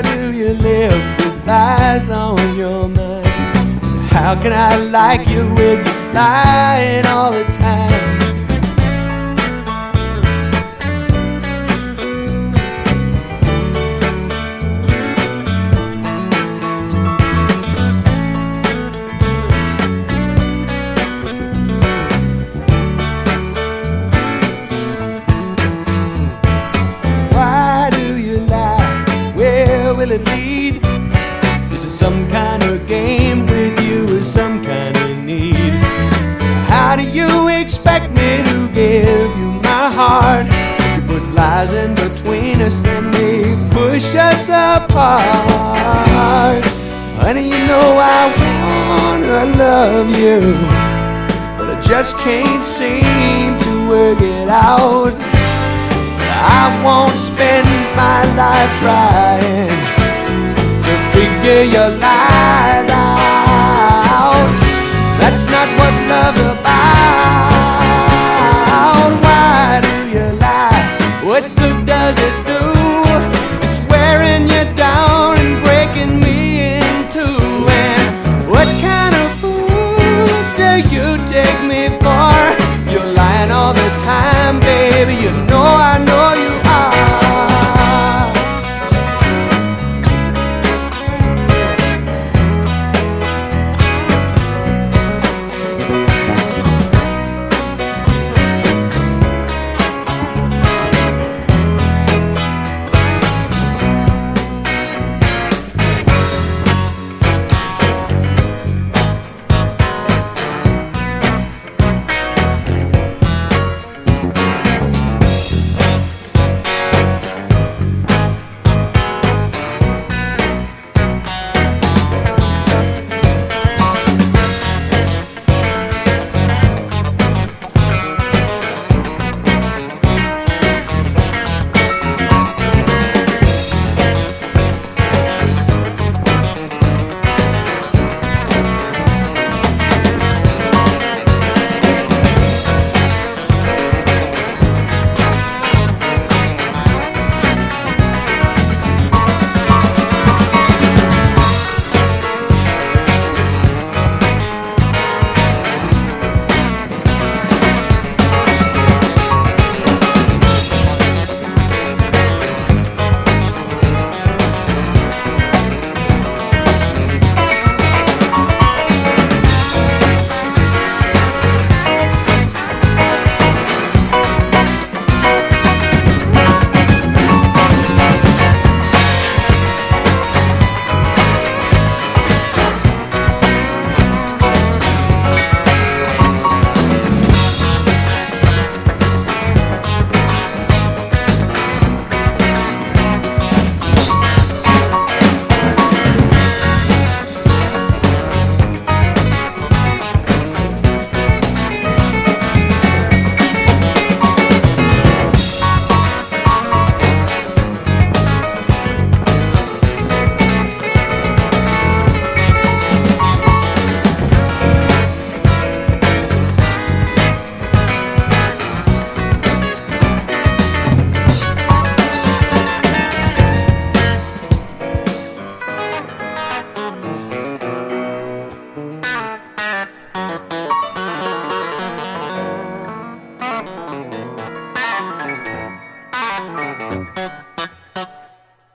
How do you live with lies on your mind? How can I like you with you lying all the time? Why do you lie? Where will it lead? Is it some kind of game with you or some kind of need? How do you expect me to give you my heart? You put lies in between us and they push us apart. Honey, you know I wanna love you, but I just can't seem to work it out. I won't spend my life trying to figure your life